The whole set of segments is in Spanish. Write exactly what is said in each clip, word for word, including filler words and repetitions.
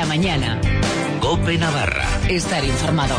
mañana. COPE Navarra. Estar informado.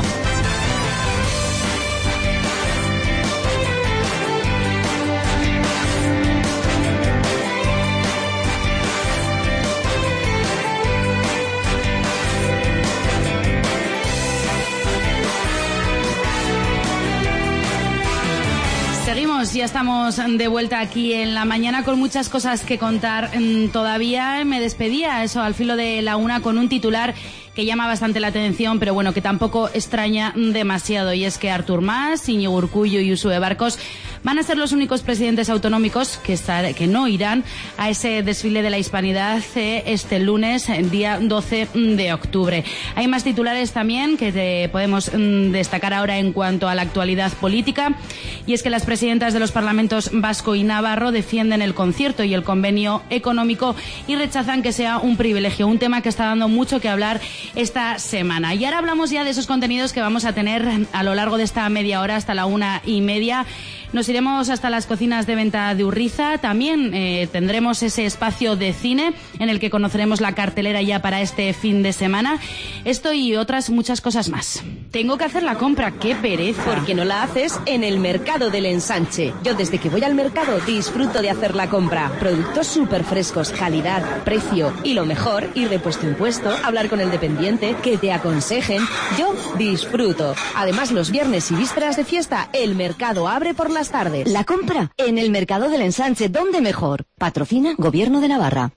Seguimos, ya estamos de vuelta aquí en la mañana con muchas cosas que contar. Todavía me despedía, eso, al filo de la una, con un titular que llama bastante la atención, pero bueno, que tampoco extraña demasiado, y es que Artur Mas, Íñigo Urkullu y Uxue Barkos van a ser los únicos presidentes autonómicos que, estar, que no irán a ese desfile de la hispanidad eh, este lunes, el día doce de octubre. Hay más titulares también que te podemos mm, destacar ahora en cuanto a la actualidad política, y es que las presidentas de los parlamentos vasco y navarro defienden el concierto y el convenio económico y rechazan que sea un privilegio, un tema que está dando mucho que hablar esta semana. Y ahora hablamos ya de esos contenidos que vamos a tener a lo largo de esta media hora hasta la una y media. Nos iremos hasta las cocinas de venta de Urriza. También eh, tendremos ese espacio de cine en el que conoceremos la cartelera ya para este fin de semana. Esto y otras muchas cosas más. Tengo que hacer la compra, qué pereza. Porque no la haces en el Mercado del Ensanche. Yo desde que voy al mercado disfruto de hacer la compra. Productos súper frescos, calidad, precio y lo mejor, ir de puesto en puesto, hablar con el dependiente, que te aconsejen. Yo disfruto. Además, los viernes y vísperas de fiesta, el mercado abre por la tardes. La compra en el Mercado del Ensanche, ¿dónde mejor? Patrocina Gobierno de Navarra.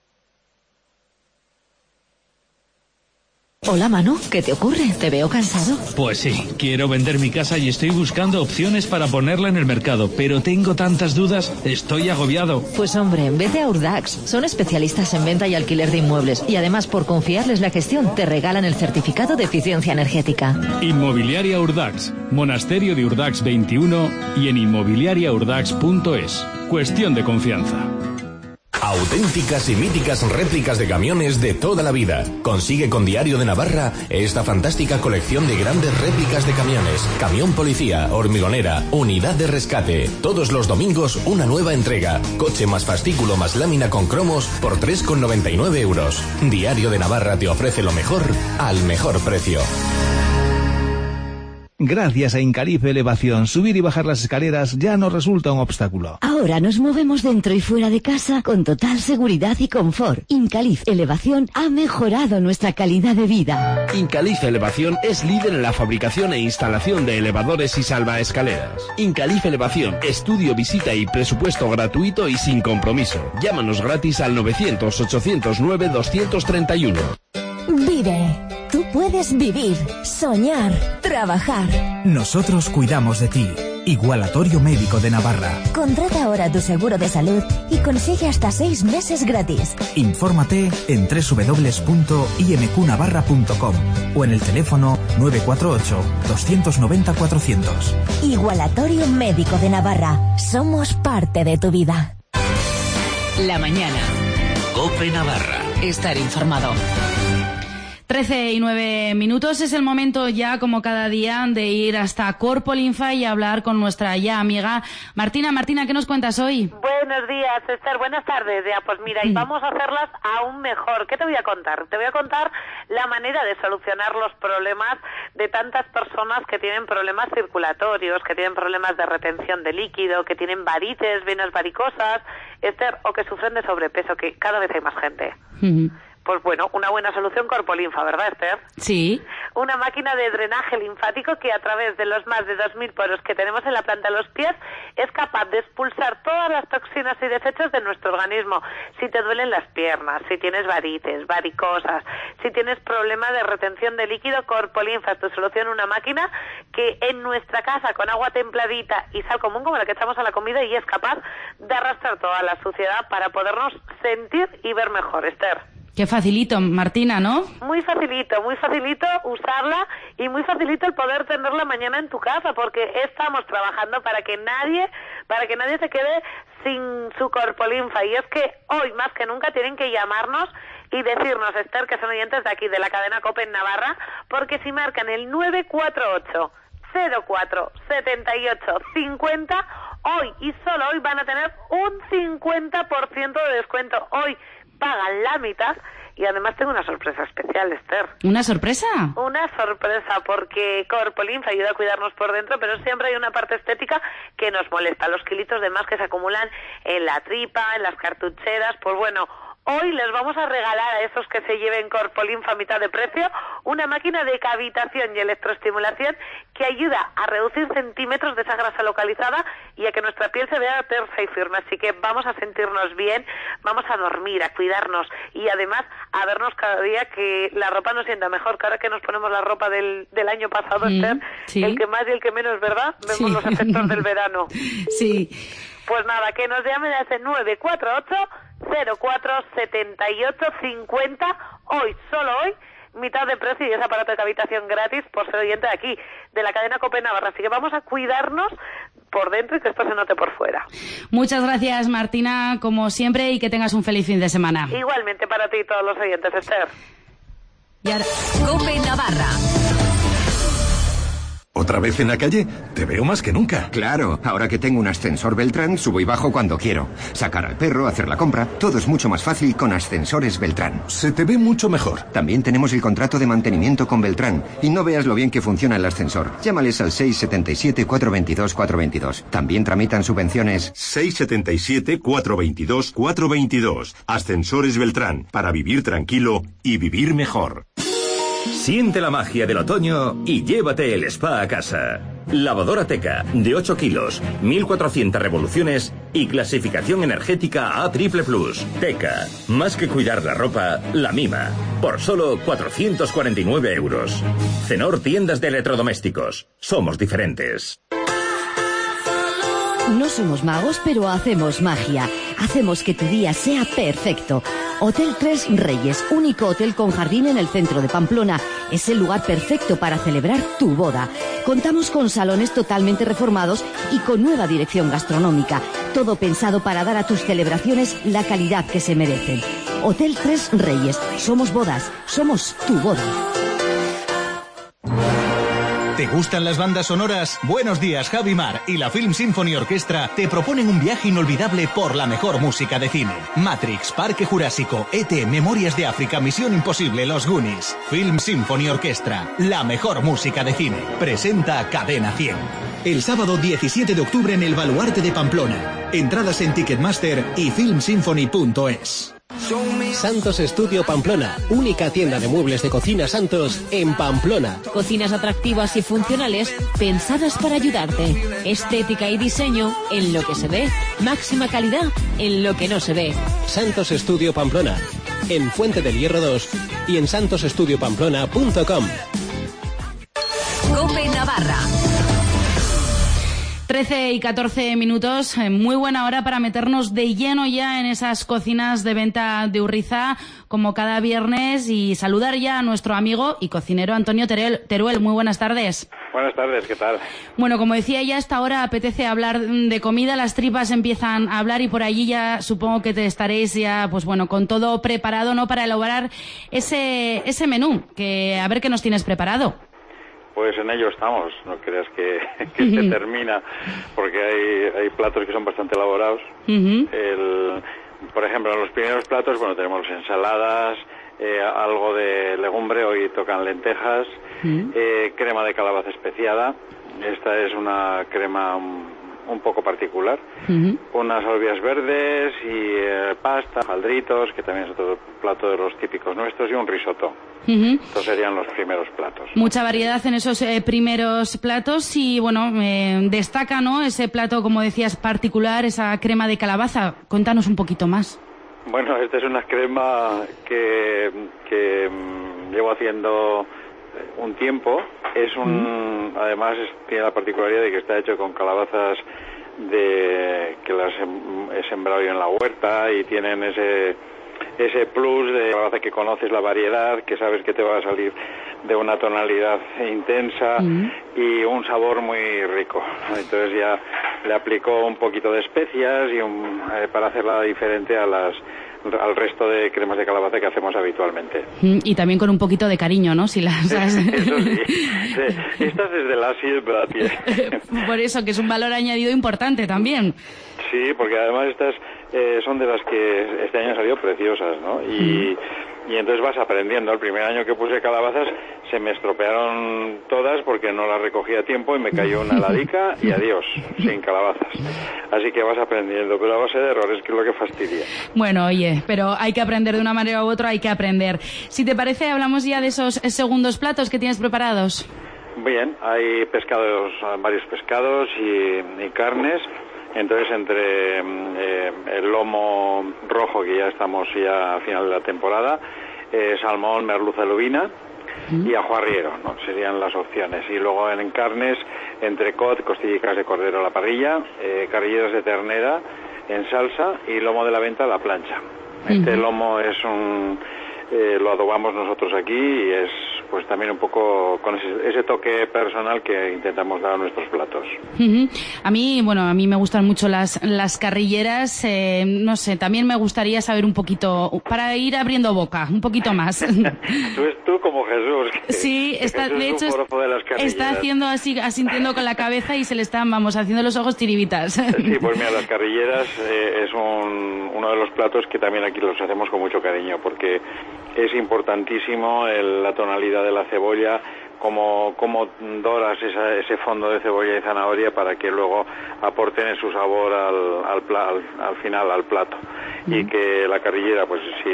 Hola, Manu, ¿qué te ocurre? ¿Te veo cansado? Pues sí, quiero vender mi casa y estoy buscando opciones para ponerla en el mercado, pero tengo tantas dudas, estoy agobiado. Pues hombre, vete a Urdax. Son especialistas en venta y alquiler de inmuebles y además, por confiarles la gestión, te regalan el certificado de eficiencia energética. Inmobiliaria Urdax, Monasterio de Urdax veintiuno y en inmobiliaria urdax punto es. Cuestión de confianza. Auténticas y míticas réplicas de camiones de toda la vida. Consigue con Diario de Navarra esta fantástica colección de grandes réplicas de camiones. Camión policía, hormigonera, unidad de rescate. Todos los domingos una nueva entrega. Coche más fascículo más lámina con cromos por tres con noventa y nueve euros. Diario de Navarra te ofrece lo mejor al mejor precio. Gracias a Incalif Elevación, subir y bajar las escaleras ya no resulta un obstáculo. Ahora nos movemos dentro y fuera de casa con total seguridad y confort. Incalif Elevación ha mejorado nuestra calidad de vida. Incalif Elevación es líder en la fabricación e instalación de elevadores y salvaescaleras. Incalif Elevación, estudio, visita y presupuesto gratuito y sin compromiso. Llámanos gratis al novecientos, ochocientos nueve, doscientos treinta y uno. Vive. Tú puedes vivir, soñar, trabajar. Nosotros cuidamos de ti. Igualatorio Médico de Navarra. Contrata ahora tu seguro de salud y consigue hasta seis meses gratis. Infórmate en doble u doble u doble u punto i m q navarra punto com o en el teléfono nueve cuatro ocho, dos nueve cero, cuatrocientos. Igualatorio Médico de Navarra. Somos parte de tu vida. La mañana. COPE Navarra. Estar informado. trece y nueve minutos, es el momento ya, como cada día, de ir hasta Corpolinfa y hablar con nuestra ya amiga Martina. Martina, ¿qué nos cuentas hoy? Buenos días, Esther, buenas tardes. Ya, pues mira, y vamos a hacerlas aún mejor. ¿Qué te voy a contar? Te voy a contar la manera de solucionar los problemas de tantas personas que tienen problemas circulatorios, que tienen problemas de retención de líquido, que tienen varices, venas varicosas, Esther, o que sufren de sobrepeso, que cada vez hay más gente. Uh-huh. Pues bueno, una buena solución Corpolinfa, ¿verdad, Esther? Sí. Una máquina de drenaje linfático que a través de los más de dos mil poros que tenemos en la planta de los pies es capaz de expulsar todas las toxinas y desechos de nuestro organismo. Si te duelen las piernas, si tienes varices, varicosas, si tienes problemas de retención de líquido, Corpolinfa es tu solución, una máquina que en nuestra casa con agua templadita y sal común como la que echamos a la comida y es capaz de arrastrar toda la suciedad para podernos sentir y ver mejor, Esther. Qué facilito, Martina, ¿no? Muy facilito, muy facilito usarla y muy facilito el poder tenerla mañana en tu casa, porque estamos trabajando para que nadie, para que nadie se quede sin su Corpolinfa. Y es que hoy más que nunca tienen que llamarnos y decirnos, Esther, que son oyentes de aquí, de la cadena COPE en Navarra, porque si marcan el nueve cuatro ocho, cero cuatro, setenta y ocho, cincuenta, hoy y solo hoy van a tener un cincuenta por ciento de descuento. Hoy pagan la mitad Y además tengo una sorpresa especial, Esther. ¿Una sorpresa? Una sorpresa, porque Corpolinfa ayuda a cuidarnos por dentro, pero siempre hay una parte estética que nos molesta, los kilitos de más que se acumulan en la tripa, en las cartucheras. Pues bueno, hoy les vamos a regalar a esos que se lleven Corpolinfa a mitad de precio una máquina de cavitación y electroestimulación que ayuda a reducir centímetros de esa grasa localizada y a que nuestra piel se vea tersa y firme. Así que vamos a sentirnos bien, vamos a dormir, a cuidarnos y además a vernos cada día que la ropa nos sienta mejor. Que ahora que nos ponemos la ropa del, del año pasado, mm, Esther, sí. El que más y el que menos, ¿verdad? Vemos sí. Los efectos del verano. Sí. Pues nada, que nos llamen a ese nueve cuatro ocho cero cuatro siete ocho cinco cero. Hoy, solo hoy, mitad de precio y ese aparato de cavitación gratis por ser oyente de aquí, de la cadena COPE Navarra. Así que vamos a cuidarnos por dentro y que esto se note por fuera. Muchas gracias, Martina, como siempre, y que tengas un feliz fin de semana. Igualmente para ti y todos los oyentes, Esther. Y ahora... COPE Navarra. ¿Otra vez en la calle? Te veo más que nunca. Claro, ahora que tengo un ascensor Beltrán, subo y bajo cuando quiero. Sacar al perro, hacer la compra, todo es mucho más fácil con ascensores Beltrán. Se te ve mucho mejor. También tenemos el contrato de mantenimiento con Beltrán. Y no veas lo bien que funciona el ascensor. Llámales al seis siete siete, cuatro dos dos, cuatro dos dos. También tramitan subvenciones. seis siete siete, cuatro dos dos, cuatro dos dos. Ascensores Beltrán, para vivir tranquilo y vivir mejor. Siente la magia del otoño y llévate el spa a casa. Lavadora Teca, de ocho kilos, mil cuatrocientas revoluciones y clasificación energética A triple plus. Teca, más que cuidar la ropa, la mima. Por solo cuatrocientos cuarenta y nueve euros. Cenor Tiendas de Electrodomésticos. Somos diferentes. No somos magos, pero hacemos magia. Hacemos que tu día sea perfecto. Hotel Tres Reyes, único hotel con jardín en el centro de Pamplona. Es el lugar perfecto para celebrar tu boda. Contamos con salones totalmente reformados y con nueva dirección gastronómica. Todo pensado para dar a tus celebraciones la calidad que se merecen. Hotel Tres Reyes. Somos bodas. Somos tu boda. ¿Te gustan las bandas sonoras? Buenos días, Javi Mar y la Film Symphony Orchestra te proponen un viaje inolvidable por la mejor música de cine. Matrix, Parque Jurásico, E T, Memorias de África, Misión Imposible, Los Goonies. Film Symphony Orchestra, la mejor música de cine. Presenta Cadena cien. El sábado diecisiete de octubre en el Baluarte de Pamplona. Entradas en Ticketmaster y film symphony punto es. Santos Estudio Pamplona, única tienda de muebles de cocina Santos en Pamplona. Cocinas atractivas y funcionales pensadas para ayudarte. Estética y diseño en lo que se ve. Máxima calidad en lo que no se ve. Santos Estudio Pamplona, en Fuente del Hierro dos y en santos estudio pamplona punto com. COPE Navarra. trece y catorce minutos, muy buena hora para meternos de lleno ya en esas cocinas de venta de Urriza, como cada viernes, y saludar ya a nuestro amigo y cocinero Antonio Teruel. Muy buenas tardes. Buenas tardes, ¿qué tal? Bueno, como decía, ya a esta hora apetece hablar de comida, las tripas empiezan a hablar y por allí ya supongo que te estaréis ya, pues bueno, con todo preparado, ¿no?, para elaborar ese, ese menú, que a ver qué nos tienes preparado. Pues en ello estamos, no creas que, que uh-huh. se termina, porque hay, hay platos que son bastante elaborados. Uh-huh. El, por ejemplo, en los primeros platos, bueno, tenemos ensaladas, eh, algo de legumbre, hoy tocan lentejas, uh-huh. eh, crema de calabaza especiada. Esta es una crema un, un poco particular. Uh-huh. Unas albias verdes y eh, pasta, faldritos, que también es otro plato de los típicos nuestros, y un risotto. Uh-huh. Estos serían los primeros platos. Mucha variedad en esos eh, primeros platos y, bueno, eh, destaca, ¿no?, ese plato, como decías, particular, esa crema de calabaza. Cuéntanos un poquito más. Bueno, esta es una crema que, que um, llevo haciendo un tiempo. Es un, uh-huh. Además, es, tiene la particularidad de que está hecho con calabazas de que las he sembrado yo en la huerta y tienen ese... ese plus de calabaza que conoces la variedad, que sabes que te va a salir de una tonalidad intensa mm. y un sabor muy rico. Entonces ya le aplicó un poquito de especias y un, eh, para hacerla diferente a las al resto de cremas de calabaza que hacemos habitualmente. Mm, y también con un poquito de cariño, ¿no? Si las has... Eso sí. Sí. Estas desde la siembra tiene. Por eso, que es un valor añadido importante también. Sí, porque además estas eh, son de las que este año han salido preciosas, ¿no? Y, y entonces vas aprendiendo. El primer año que puse calabazas se me estropearon todas porque no las recogía a tiempo y me cayó una heladica y adiós, sin calabazas. Así que vas aprendiendo, pero a base de errores, que es lo que fastidia. Bueno, oye, pero hay que aprender de una manera u otra, hay que aprender. Si te parece, hablamos ya de esos segundos platos que tienes preparados. Bien, hay pescados, varios pescados y, y carnes. Entonces, entre eh, el lomo rojo, que ya estamos ya a final de la temporada, eh, salmón, merluza, lubina y ajo arriero, ¿no? Serían las opciones. Y luego en carnes, entrecot, costillitas de cordero a la parrilla, eh, carrilleras de ternera en salsa y lomo de la venta a la plancha. Este uh-huh. lomo es un... Eh, lo adobamos nosotros aquí y es pues también un poco con ese, ese toque personal que intentamos dar a nuestros platos. Uh-huh. A mí, bueno, a mí me gustan mucho las las carrilleras, eh, no sé, también me gustaría saber un poquito, para ir abriendo boca, un poquito más. Tú es tú como Jesús. Que, sí, está, Jesús de hecho, de las está haciendo así, asintiendo con la cabeza y se le están, vamos, haciendo los ojos tiribitas. Sí, pues mira, las carrilleras eh, es un, uno de los platos que también aquí los hacemos con mucho cariño, porque es importantísimo el, la tonalidad de la cebolla, como, como doras esa, ese fondo de cebolla y zanahoria para que luego aporten su sabor al, al, al, al final, al plato. Mm. Y que la carrillera, pues si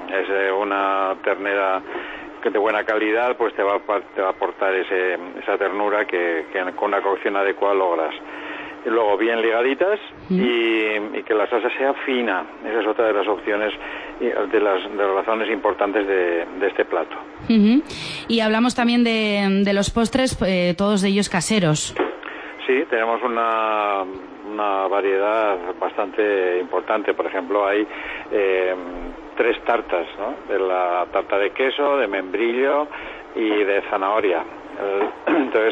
es una ternera de buena calidad, pues te va, te va a aportar ese, esa ternura que, que con una cocción adecuada logras. Y luego bien ligaditas mm. y, y que la salsa sea fina. Esa es otra de las opciones, de las, de las razones importantes de, de este plato. Uh-huh. Y hablamos también de, de los postres, eh, todos de ellos caseros. Sí, tenemos una, una variedad bastante importante. Por ejemplo, hay eh, tres tartas, ¿no? De la tarta de queso, de membrillo y de zanahoria. Eh, entonces,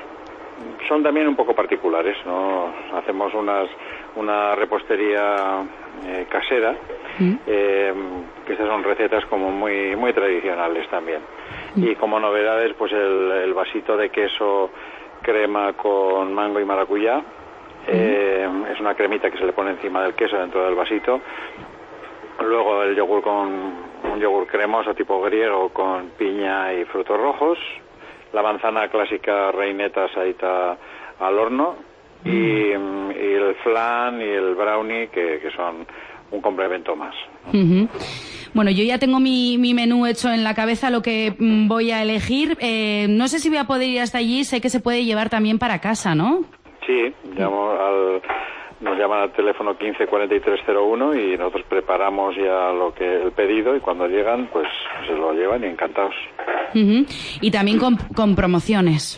son también un poco particulares, ¿no? Hacemos unas una repostería eh, casera, mm. eh, que estas son recetas como muy muy tradicionales también. Mm. Y como novedades, pues el, el vasito de queso crema con mango y maracuyá. Mm. Eh, es una cremita que se le pone encima del queso dentro del vasito. Luego el yogur con un yogur cremoso tipo griego con piña y frutos rojos. La manzana clásica reineta asadita al horno y, y el flan y el brownie que, que son un complemento más. Uh-huh. Bueno, yo ya tengo mi, mi menú hecho en la cabeza, lo que mm, voy a elegir. Eh, no sé si voy a poder ir hasta allí, sé que se puede llevar también para casa, ¿no? Sí, llamo al... Nos llaman al teléfono quince cuarenta y tres cero uno y nosotros preparamos ya lo que el pedido y cuando llegan pues se lo llevan y encantados. Uh-huh. Y también con, con promociones.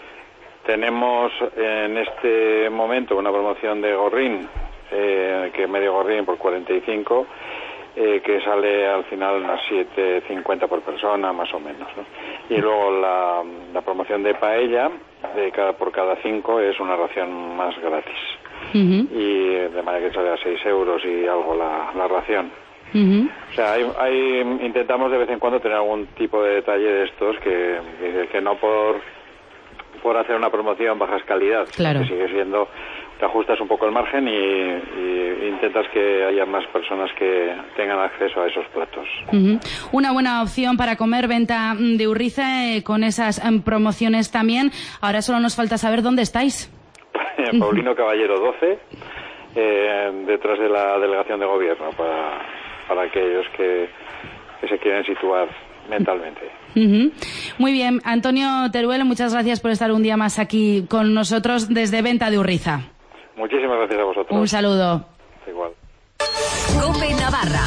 Tenemos en este momento una promoción de gorrín, eh, que medio gorrín por cuarenta y cinco, eh, que sale al final unas siete cincuenta por persona más o menos, ¿no? Y luego la, la promoción de paella, de cada por cada cinco es una ración más gratis. Uh-huh. Y de manera que sale a seis euros y algo la, la ración. Uh-huh. O sea, hay, hay, intentamos de vez en cuando tener algún tipo de detalle de estos que, que, que no por, por hacer una promoción bajas calidad, claro. Que sigue siendo, te ajustas un poco el margen y, y intentas que haya más personas que tengan acceso a esos platos. Uh-huh. Una buena opción para comer, venta de Urriza, eh, con esas um, promociones también. Ahora solo nos falta saber dónde estáis. Paulino Caballero doce, eh, detrás de la delegación de gobierno, para, para aquellos que, que se quieren situar mentalmente. Uh-huh. Muy bien, Antonio Teruel, muchas gracias por estar un día más aquí con nosotros desde Venta de Urriza. Muchísimas gracias a vosotros. Un saludo. Igual. COPE Navarra.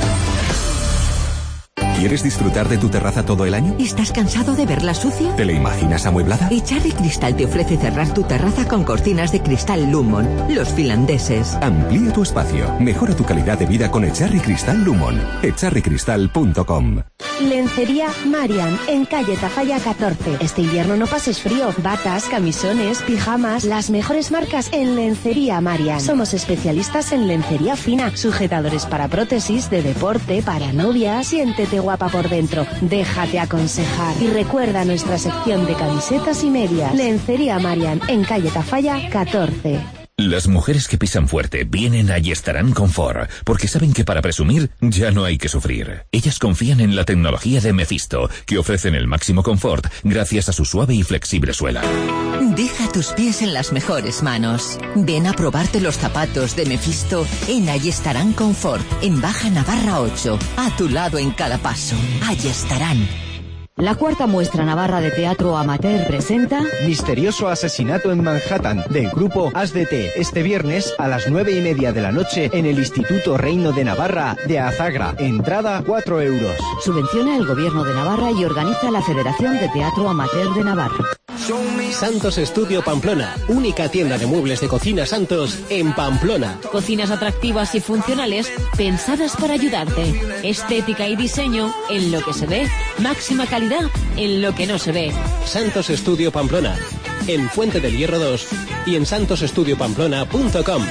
¿Quieres disfrutar de tu terraza todo el año? ¿Estás cansado de verla sucia? ¿Te la imaginas amueblada? Echarri Cristal te ofrece cerrar tu terraza con cortinas de cristal Lumon, los finlandeses. Amplía tu espacio, mejora tu calidad de vida con Echarri Cristal Lumon. echarri cristal punto com. Lencería Marian, en calle Tafalla catorce. Este invierno no pases frío. Batas, camisones, pijamas, las mejores marcas en Lencería Marian. Somos especialistas en lencería fina, sujetadores para prótesis, de deporte, para novia. Siéntete guapa por dentro, déjate aconsejar. Y recuerda nuestra sección de camisetas y medias. Lencería Marian, en calle Tafalla catorce. Las mujeres que pisan fuerte vienen y estarán Confort, porque saben que para presumir ya no hay que sufrir. Ellas confían en la tecnología de Mephisto, que ofrecen el máximo confort gracias a su suave y flexible suela. Deja tus pies en las mejores manos. Ven a probarte los zapatos de Mephisto en Ayestarán Confort, en Baja Navarra ocho. A tu lado en cada paso. Ayestarán. La cuarta muestra navarra de teatro amateur presenta Misterioso asesinato en Manhattan, del grupo As de T, este viernes a las nueve y media de la noche en el Instituto Reino de Navarra de Azagra. Entrada cuatro euros. Subvenciona el Gobierno de Navarra y organiza la Federación de Teatro Amateur de Navarra. Santos Estudio Pamplona, única tienda de muebles de cocina Santos en Pamplona. Cocinas atractivas y funcionales pensadas para ayudarte. Estética y diseño en lo que se ve. Máxima calidad en lo que no se ve. Santos Estudio Pamplona, en Fuente del Hierro dos y en santos estudio pamplona punto com.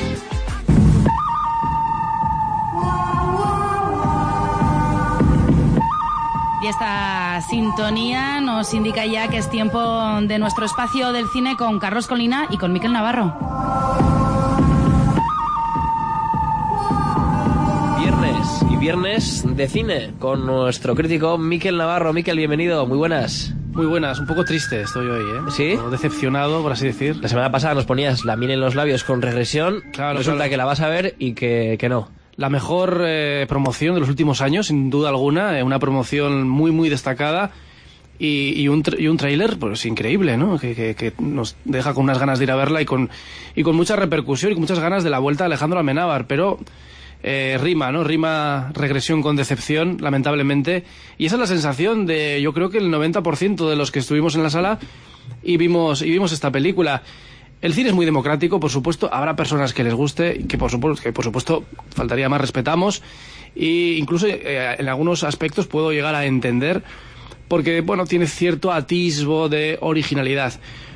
Y esta sintonía nos indica ya que es tiempo de nuestro espacio del cine con Carlos Colina y con Miquel Navarro. Viernes y viernes de cine con nuestro crítico Miquel Navarro. Miquel, bienvenido, muy buenas. Muy buenas, un poco triste estoy hoy, ¿eh? ¿Sí? O decepcionado, por así decir. La semana pasada nos ponías la miel en los labios con Regresión. Claro, resulta claro. que la vas a ver y que, que no. La mejor eh, promoción de los últimos años, sin duda alguna, eh, una promoción muy, muy destacada y, y un, y un tráiler pues increíble, ¿no? Que, que, que nos deja con unas ganas de ir a verla y con, y con mucha repercusión y con muchas ganas de la vuelta de Alejandro Amenábar, pero eh, rima, ¿no? Rima Regresión con decepción, lamentablemente, y esa es la sensación de, yo creo que el noventa por ciento de los que estuvimos en la sala y vimos, y vimos esta película. El cine es muy democrático, por supuesto, habrá personas que les guste, que por supuesto, que por supuesto faltaría más, respetamos, e incluso eh, en algunos aspectos puedo llegar a entender, porque, bueno, tiene cierto atisbo de originalidad.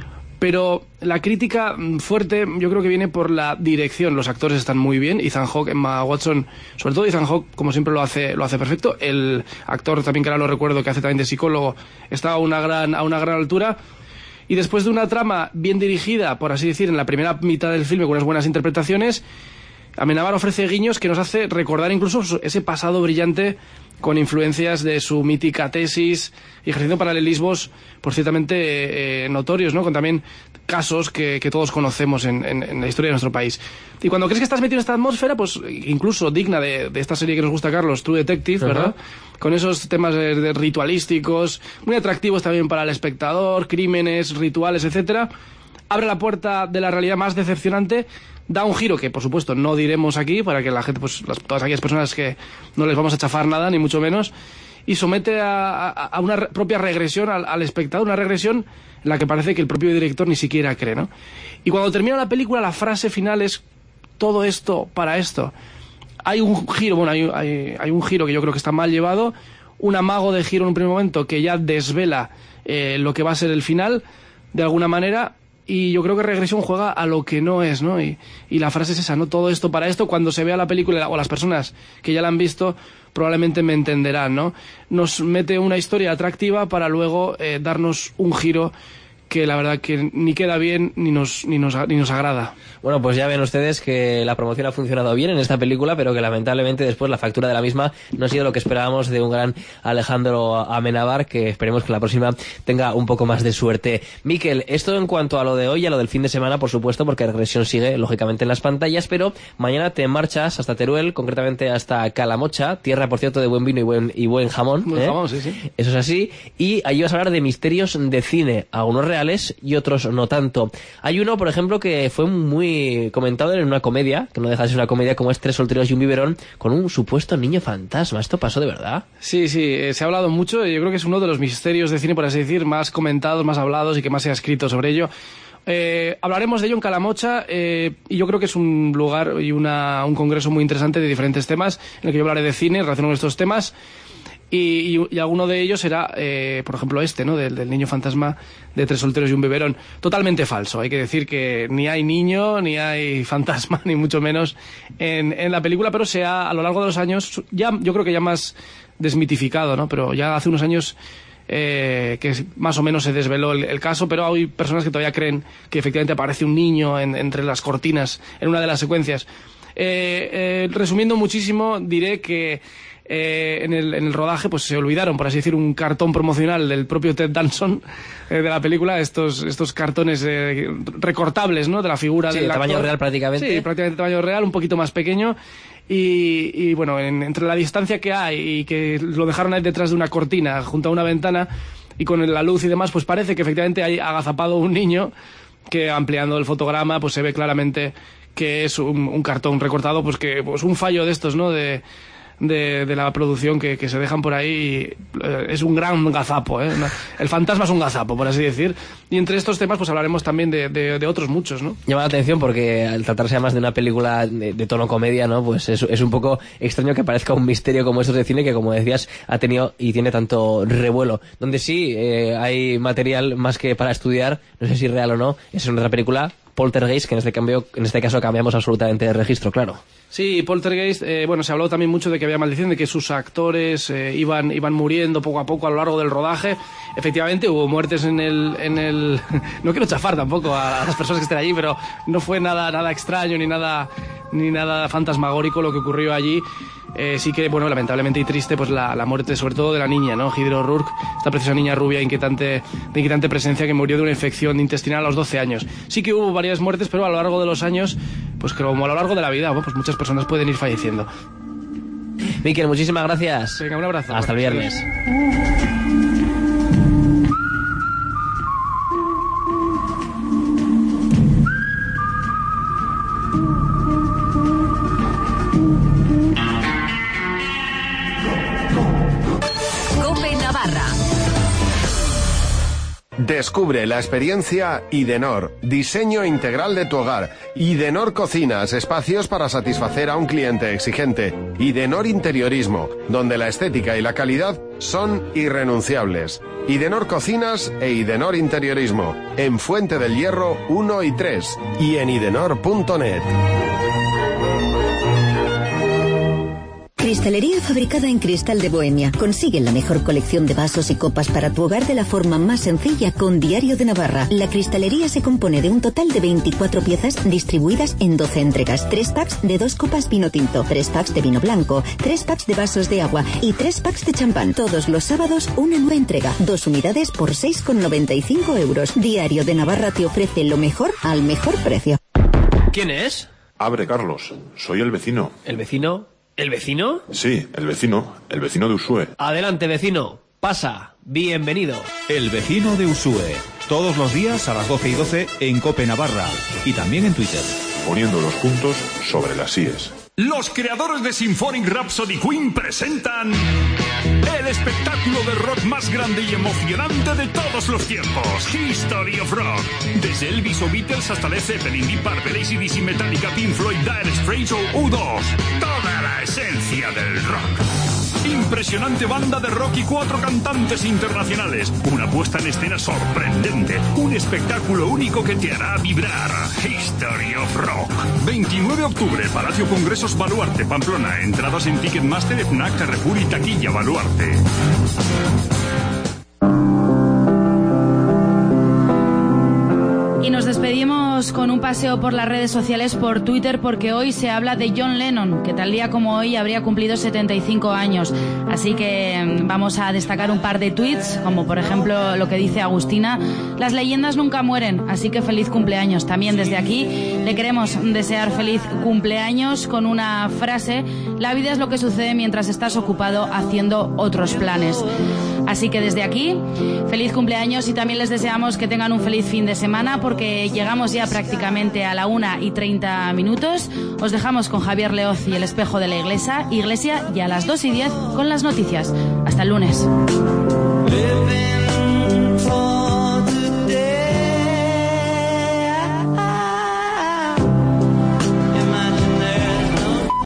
Pero la crítica fuerte yo creo que viene por la dirección. Los actores están muy bien, Ethan Hawke, Emma Watson, sobre todo Ethan Hawke, como siempre lo hace, lo hace perfecto. El actor también, que ahora lo recuerdo, que hace también de psicólogo, está a una gran, a una gran altura. Y después de una trama bien dirigida, por así decir, en la primera mitad del filme, con unas buenas interpretaciones, Amenábar ofrece guiños que nos hace recordar incluso ese pasado brillante con influencias de su mítica tesis y ejerciendo paralelismos, por ciertamente eh, notorios, ¿no? Con también casos que, que todos conocemos en, en, en la historia de nuestro país. Y cuando crees que estás metido en esta atmósfera, pues incluso digna de, de esta serie que nos gusta, Carlos, True Detective, ¿verdad? Uh-huh. Con esos temas de, de ritualísticos, muy atractivos también para el espectador, crímenes, rituales, etcétera. Abre la puerta de la realidad más decepcionante, da un giro que, por supuesto, no diremos aquí, para que la gente, pues las, todas aquellas personas que no les vamos a chafar nada, ni mucho menos, y somete a, a, a una re, propia regresión al, al espectador, una regresión en la que parece que el propio director ni siquiera cree, ¿no? Y cuando termina la película, la frase final es todo esto para esto. Hay un giro, bueno, hay, hay, hay un giro que yo creo que está mal llevado, un amago de giro en un primer momento que ya desvela eh, lo que va a ser el final, de alguna manera. Y yo creo que Regresión juega a lo que no es, ¿no? Y, y la frase es esa, ¿no? Todo esto para esto. Cuando se vea la película, o las personas que ya la han visto, probablemente me entenderán, ¿no? Nos mete una historia atractiva para luego eh, darnos un giro que la verdad que ni queda bien ni nos, ni nos, ni nos agrada. Bueno, pues ya ven ustedes que la promoción ha funcionado bien en esta película, pero que lamentablemente después la factura de la misma no ha sido lo que esperábamos de un gran Alejandro Amenábar, que esperemos que la próxima tenga un poco más de suerte. Miquel, esto en cuanto a lo de hoy y a lo del fin de semana, por supuesto, porque Regresión sigue, lógicamente, en las pantallas, pero mañana te marchas hasta Teruel, concretamente hasta Calamocha, tierra, por cierto, de buen vino y buen, y buen jamón. Buen ¿eh? jamón, sí, sí. Eso es así. Y allí vas a hablar de misterios de cine, algunos reales y otros no tanto. Hay uno, por ejemplo, que fue muy comentado en una comedia, que no deja de ser una comedia, como es Tres solteros y un biberón, con un supuesto niño fantasma. ¿Esto pasó de verdad? Sí, sí, eh, se ha hablado mucho. Yo creo que es uno de los misterios de cine, por así decir, más comentados, más hablados y que más se ha escrito sobre ello. Eh, hablaremos de ello en Calamocha eh, y yo creo que es un lugar y una, un congreso muy interesante de diferentes temas, en el que yo hablaré de cine en relación con estos temas. Y, y, y alguno de ellos será, eh, por ejemplo, este, ¿no? Del, del niño fantasma de Tres solteros y un biberón. Totalmente falso. Hay que decir que ni hay niño, ni hay fantasma, ni mucho menos en, en la película, pero se ha, a lo largo de los años, ya, yo creo que ya más desmitificado, ¿no? Pero ya hace unos años eh, que más o menos se desveló el, el caso, pero hay personas que todavía creen que efectivamente aparece un niño en, entre las cortinas en una de las secuencias. Eh, eh, resumiendo muchísimo, diré que eh, en, el, en el rodaje pues se olvidaron, por así decir, un cartón promocional del propio Ted Danson eh, de la película, estos, estos cartones eh, recortables, ¿no?, de la figura sí, del de tamaño actor. real prácticamente. Sí, prácticamente tamaño real, un poquito más pequeño. Y, y bueno, en, entre la distancia que hay y que lo dejaron ahí detrás de una cortina, junto a una ventana, y con la luz y demás, pues parece que efectivamente hay agazapado un niño que, ampliando el fotograma, pues se ve claramente que es un, un cartón recortado, pues que pues un fallo de estos, ¿no?, de, de, de la producción que, que se dejan por ahí. Eh, es un gran gazapo, ¿eh? El fantasma es un gazapo, por así decir. Y entre estos temas pues hablaremos también de, de, de otros muchos, ¿no? Llama la atención porque al tratarse además de una película de, de tono comedia, ¿no?, pues es, es un poco extraño que parezca un misterio como estos de cine, que como decías ha tenido y tiene tanto revuelo. Donde sí eh, hay material más que para estudiar, no sé si real o no, es en otra película, Poltergeist, que en este cambio, en este caso cambiamos absolutamente de registro, claro. Sí, Poltergeist, eh, bueno, se habló también mucho de que había maldición, de que sus actores eh, iban iban muriendo poco a poco a lo largo del rodaje. Efectivamente, hubo muertes en el... en el no quiero chafar tampoco a, a las personas que estén allí, pero no fue nada nada extraño ni nada ni nada fantasmagórico lo que ocurrió allí. Eh, sí que, bueno, lamentablemente y triste, pues la, la muerte sobre todo de la niña, ¿no?, Hydra O'Rourke, esta preciosa niña rubia inquietante, de inquietante presencia, que murió de una infección intestinal a los doce años. Sí que hubo varias muertes, pero a lo largo de los años, pues como a lo largo de la vida, bueno, pues muchas personas pueden ir falleciendo. Miquel, muchísimas gracias. Venga, un abrazo. Hasta el viernes. Descubre la experiencia Idenor, diseño integral de tu hogar. Idenor Cocinas, espacios para satisfacer a un cliente exigente. Idenor Interiorismo, donde la estética y la calidad son irrenunciables. Idenor Cocinas e Idenor Interiorismo, en Fuente del Hierro uno y tres y en idenor punto net. Cristalería fabricada en cristal de Bohemia. Consigue la mejor colección de vasos y copas para tu hogar de la forma más sencilla con Diario de Navarra. La cristalería se compone de un total de veinticuatro piezas distribuidas en doce entregas. tres packs de dos copas vino tinto, tres packs de vino blanco, tres packs de vasos de agua y tres packs de champán. Todos los sábados una nueva entrega. Dos unidades por seis con noventa y cinco euros. Diario de Navarra te ofrece lo mejor al mejor precio. ¿Quién es? Abre, Carlos. Soy el vecino. ¿El vecino? ¿El vecino? Sí, el vecino. El vecino de Usue. Adelante, vecino. Pasa. Bienvenido. El vecino de Usue. Todos los días a las doce y doce en COPE Navarra. Y también en Twitter. Poniendo los puntos sobre las íes. Los creadores de Symphonic Rhapsody Queen presentan el espectáculo de rock más grande y emocionante de todos los tiempos, History of Rock. Desde Elvis o Beatles hasta Led Zeppelin, Deep Purple, A C D C, Metallica, Pink Floyd, Dire Straits o U dos. Toda la esencia del rock. Impresionante banda de rock y cuatro cantantes internacionales. Una puesta en escena sorprendente. Un espectáculo único que te hará vibrar. History of Rock. veintinueve de octubre, Palacio Congresos Baluarte, Pamplona. Entradas en Ticketmaster, FNAC, Carrefour y Taquilla Baluarte. Y nos despedimos con un paseo por las redes sociales, por Twitter, porque hoy se habla de John Lennon, que tal día como hoy habría cumplido setenta y cinco años. Así que vamos a destacar un par de tweets, como por ejemplo lo que dice Agustina: las leyendas nunca mueren, así que feliz cumpleaños. También desde aquí le queremos desear feliz cumpleaños con una frase: la vida es lo que sucede mientras estás ocupado haciendo otros planes. Así que desde aquí, feliz cumpleaños, y también les deseamos que tengan un feliz fin de semana, porque llegamos ya prácticamente a la una y treinta minutos. Os dejamos con Javier Leoz y el espejo de la iglesia, iglesia y a las dos y diez con las noticias. Hasta el lunes.